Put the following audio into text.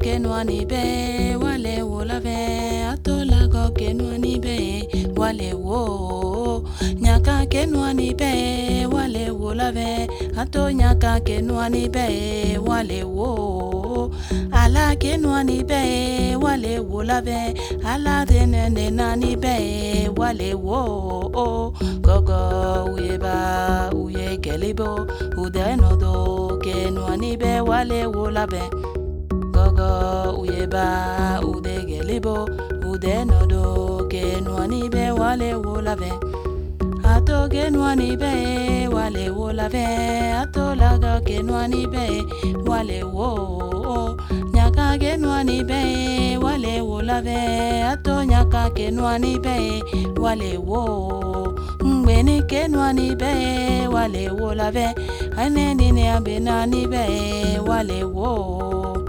kenwa ni be wale wo la ve atola go kenwa ni be wale wo nyaka kenwa ni be wale wo la ve ato nyaka kenwa ni be wale wo ala kenwa ni be wale wo la ve ala denene na ni be wale wo gogo uyeba uye kelibo udenodo kenwa ni be wale wo la ve gogo uyeba udegelibo udenodo kenwa ni be wale wo la ve ato kenwa ni be wale wo la ve ato laga kenwa ni be wale wo nyaka kenwa ni be wale wo la ve ato nyaka kenwa ni be wale wo mbeni kenwa ni be wale wo la ve ane dine abena ni be wale wo